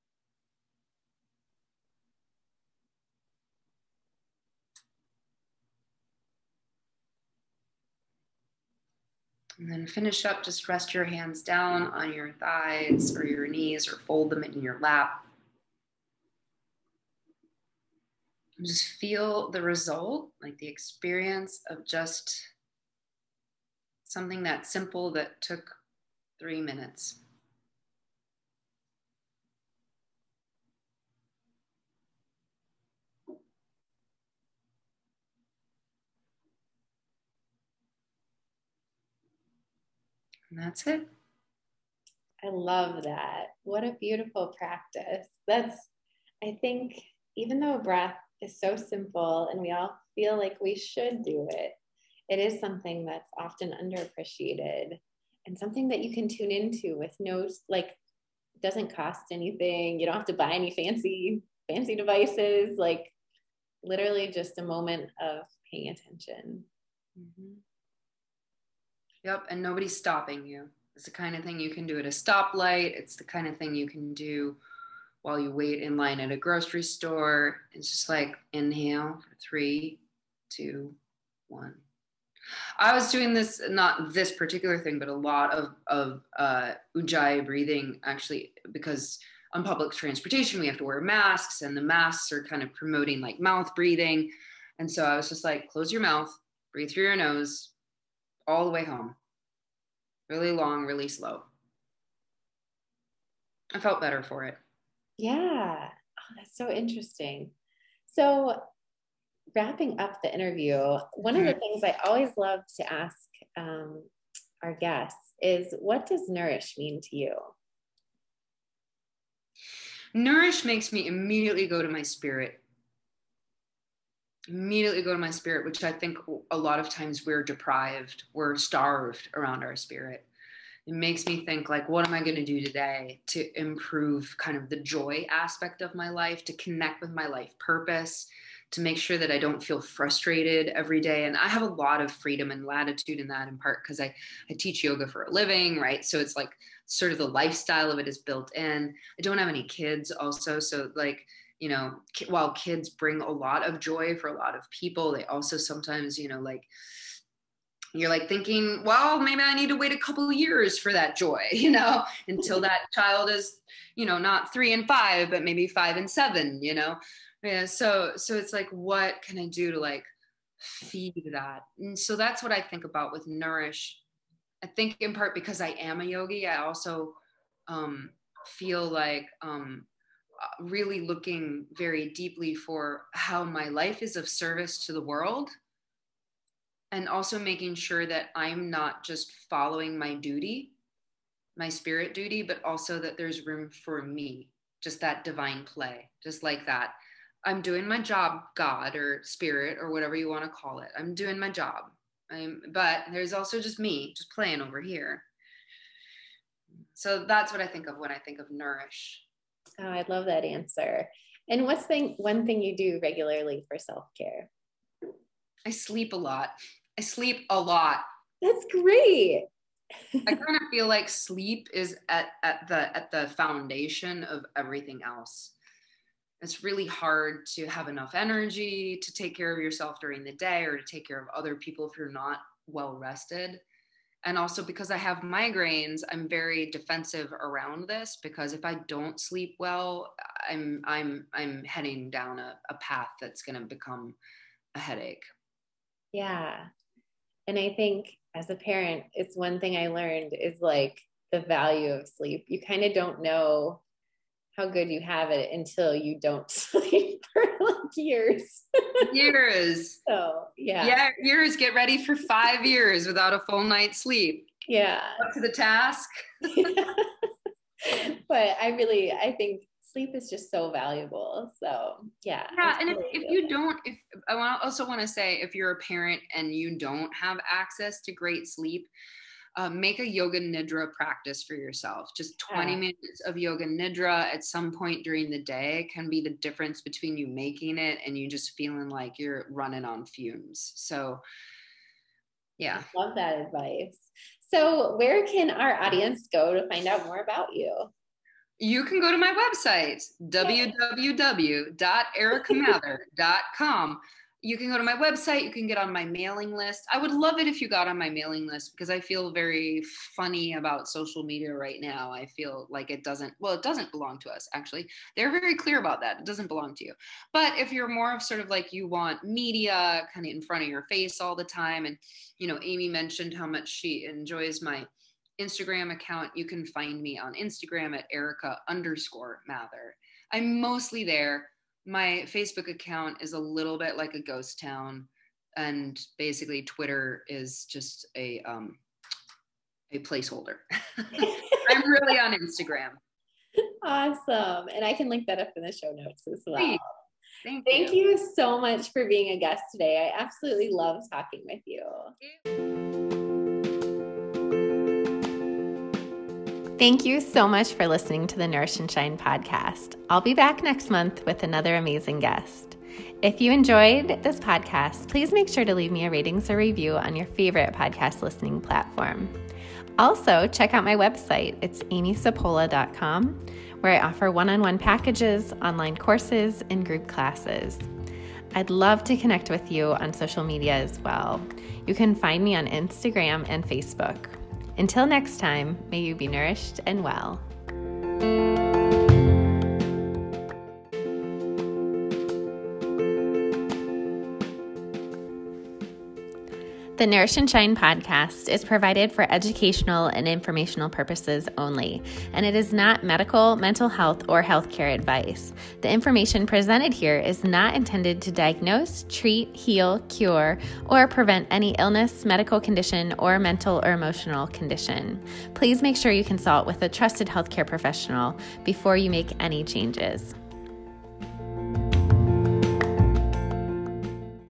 And then finish up, just rest your hands down on your thighs or your knees or fold them in your lap. And just feel the result, like the experience of just something that simple that took 3 minutes. And that's it. I love that. What a beautiful practice. I think, even though breath is so simple and we all feel like we should do it, it is something that's often underappreciated and something that you can tune into with no, like, doesn't cost anything. You don't have to buy any fancy devices, like literally just a moment of paying attention. Mm-hmm. Yep, and nobody's stopping you. It's the kind of thing you can do at a stoplight. It's the kind of thing you can do while you wait in line at a grocery store. It's just like inhale for 3, 2, 1. I was doing this, not this particular thing, but a lot of Ujjayi breathing, actually, because on public transportation, we have to wear masks, and the masks are kind of promoting like mouth breathing. And so I was just like, close your mouth, breathe through your nose all the way home. Really long, really slow. I felt better for it. Yeah. Oh, that's so interesting. So wrapping up the interview, one of the things I always love to ask our guests is, what does nourish mean to you? Nourish makes me immediately go to my spirit. Which I think a lot of times we're deprived, we're starved around our spirit. It makes me think like, what am I going to do today to improve kind of the joy aspect of my life, to connect with my life purpose, to make sure that I don't feel frustrated every day. And I have a lot of freedom and latitude in that, in part because I teach yoga for a living, right? So it's like sort of the lifestyle of it is built in. I don't have any kids also. So like, while kids bring a lot of joy for a lot of people, they also sometimes, like, you're like thinking, well, maybe I need to wait a couple of years for that joy, until that child is, not 3 and 5, but maybe 5 and 7, Yeah. So it's like, what can I do to like feed that? And so that's what I think about with Nourish. I think in part because I am a yogi, I also feel like really looking very deeply for how my life is of service to the world, and also making sure that I'm not just following my duty, my spirit duty, but also that there's room for me, just that divine play, just like that. I'm doing my job, God or spirit or whatever you want to call it. I'm doing my job. But there's also just me just playing over here. So that's what I think of when I think of Nourish. Oh, I love that answer. And what's one thing you do regularly for self-care? I sleep a lot. That's great. I kind of feel like sleep is at the foundation of everything else. It's really hard to have enough energy to take care of yourself during the day or to take care of other people if you're not well rested. And also because I have migraines, I'm very defensive around this, because if I don't sleep well, I'm heading down a path that's going to become a headache. Yeah. And I think as a parent, it's one thing I learned is like the value of sleep. You kind of don't know how good you have it until you don't sleep for like years. Years. So yeah. Yeah, years. Get ready for 5 years without a full night's sleep. Yeah. Up to the task. But I think sleep is just so valuable. So yeah. Yeah. And if I also want to say, if you're a parent and you don't have access to great sleep, make a yoga nidra practice for yourself. Just 20 minutes of yoga nidra at some point during the day can be the difference between you making it and you just feeling like you're running on fumes. So yeah. I love that advice. So where can our audience go to find out more about you? You can go to my website, www.ericamather.com. You can go to my website. You can get on my mailing list. I would love it if you got on my mailing list, because I feel very funny about social media right now. I feel like it doesn't belong to us, actually. They're very clear about that. It doesn't belong to you. But if you're more of sort of like you want media kind of in front of your face all the time, and, Amy mentioned how much she enjoys my Instagram account, you can find me on Instagram at Erica_Mather. I'm mostly there. My Facebook account is a little bit like a ghost town, and basically Twitter is just a placeholder. I'm really on Instagram. Awesome. And I can link that up in the show notes as well. Please. Thank you so much for being a guest today. I absolutely love talking with you. Thank you so much for listening to the Nourish and Shine podcast. I'll be back next month with another amazing guest. If you enjoyed this podcast, please make sure to leave me a ratings or review on your favorite podcast listening platform. Also, check out my website. It's amysapola.com, where I offer one-on-one packages, online courses, and group classes. I'd love to connect with you on social media as well. You can find me on Instagram and Facebook. Until next time, may you be nourished and well. The Nourish and Shine podcast is provided for educational and informational purposes only, and it is not medical, mental health, or healthcare advice. The information presented here is not intended to diagnose, treat, heal, cure, or prevent any illness, medical condition, or mental or emotional condition. Please make sure you consult with a trusted healthcare professional before you make any changes.